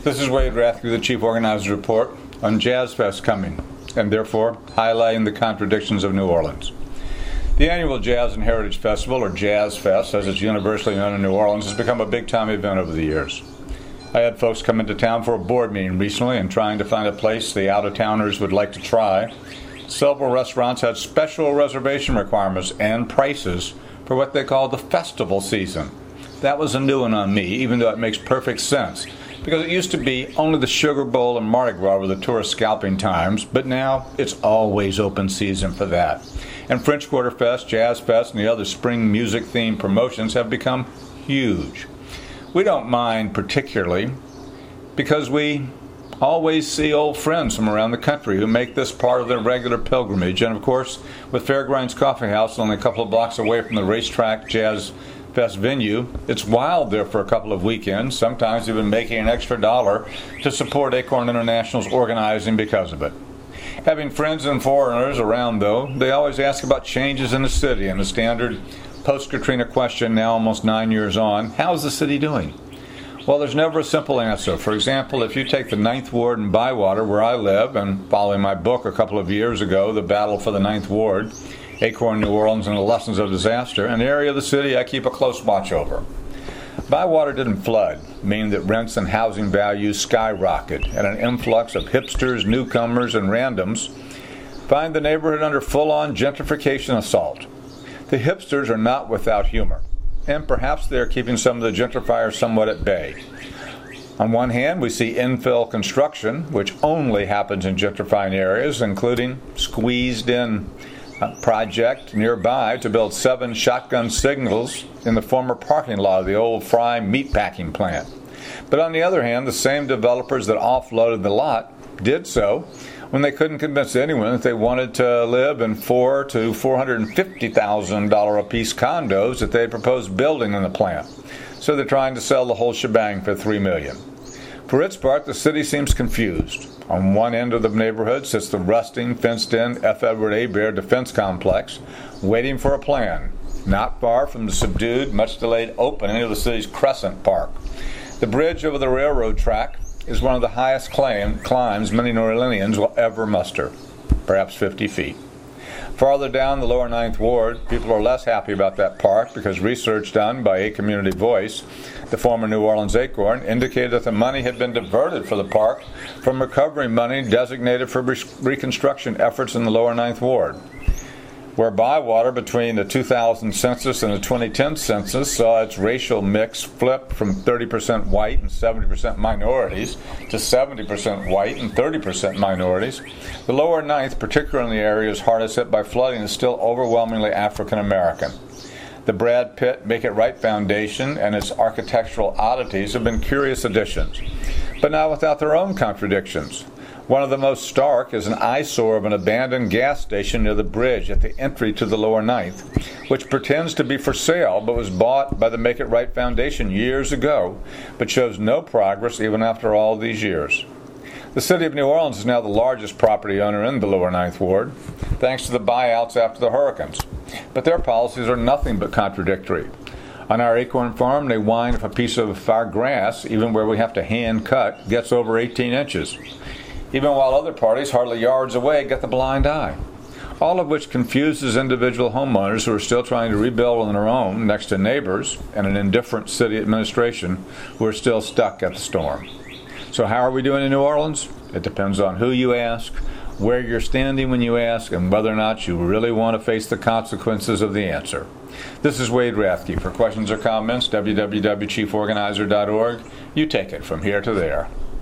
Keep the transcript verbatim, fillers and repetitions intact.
This is Wade Rathke, the Chief Organizer's Report on Jazz Fest coming, and therefore highlighting the contradictions of New Orleans. The annual Jazz and Heritage Festival, or Jazz Fest, as it's universally known in New Orleans, has become a big-time event over the years. I had folks come into town for a board meeting recently and trying to find a place the out-of-towners would like to try. Several restaurants had special reservation requirements and prices for what they call the festival season. That was a new one on me, even though it makes perfect sense, because it used to be only the Sugar Bowl and Mardi Gras were the tourist scalping times, but now it's always open season for that. And French Quarter Fest, Jazz Fest, and the other spring music-themed promotions have become huge. We don't mind particularly because we always see old friends from around the country who make this part of their regular pilgrimage. And of course, with Fairgrinds Coffee House only a couple of blocks away from the racetrack Jazz Fest venue, it's wild there for a couple of weekends, sometimes even making an extra dollar to support Acorn International's organizing because of it. Having friends and foreigners around, though, they always ask about changes in the city, and the standard post-Katrina question now almost nine years on, how's the city doing? Well, there's never a simple answer. For example, if you take the Ninth Ward in Bywater, where I live, and following my book a couple of years ago, The Battle for the Ninth Ward, Acorn, New Orleans, and the Lessons of Disaster, an area of the city I keep a close watch over. Bywater didn't flood, meaning that rents and housing values skyrocketed, and an influx of hipsters, newcomers, and randoms find the neighborhood under full-on gentrification assault. The hipsters are not without humor, and perhaps they're keeping some of the gentrifiers somewhat at bay. On one hand, we see infill construction, which only happens in gentrifying areas, including squeezed-in a project nearby to build seven shotgun signals in the former parking lot of the old Fry meatpacking plant. But on the other hand, the same developers that offloaded the lot did so when they couldn't convince anyone that they wanted to live in four to four hundred fifty thousand dollars apiece condos that they proposed building in the plant. So they're trying to sell the whole shebang for three million dollars. For its part, the city seems confused. On one end of the neighborhood sits the rusting, fenced-in F. Edward Hebert Defense Complex, waiting for a plan, not far from the subdued, much-delayed opening of the city's Crescent Park. The bridge over the railroad track is one of the highest claim, climbs many New Orleanians will ever muster, perhaps fifty feet. Farther down the lower Ninth Ward, people are less happy about that park because research done by A Community Voice, the former New Orleans Acorn, indicated that the money had been diverted for the park from recovery money designated for re- reconstruction efforts in the lower Ninth Ward. Where Bywater, between the two thousand census and the twenty ten census, saw its racial mix flip from thirty percent white and seventy percent minorities to seventy percent white and thirty percent minorities, the lower Ninth, particularly in the areas hardest hit by flooding, is still overwhelmingly African American. The Brad Pitt Make It Right Foundation and its architectural oddities have been curious additions, but not without their own contradictions. One of the most stark is an eyesore of an abandoned gas station near the bridge at the entry to the lower Ninth, which pretends to be for sale but was bought by the Make It Right Foundation years ago, but shows no progress even after all these years. The city of New Orleans is now the largest property owner in the lower Ninth Ward, thanks to the buyouts after the hurricanes. But their policies are nothing but contradictory. On our Acorn farm, they whine if a piece of our grass, even where we have to hand cut, gets over eighteen inches. Even while other parties hardly yards away get the blind eye. All of which confuses individual homeowners who are still trying to rebuild on their own next to neighbors and an indifferent city administration who are still stuck at the storm. So how are we doing in New Orleans? It depends on who you ask, where you're standing when you ask, and whether or not you really want to face the consequences of the answer. This is Wade Rathke. For questions or comments, w w w dot chief organizer dot org. You take it from here to there.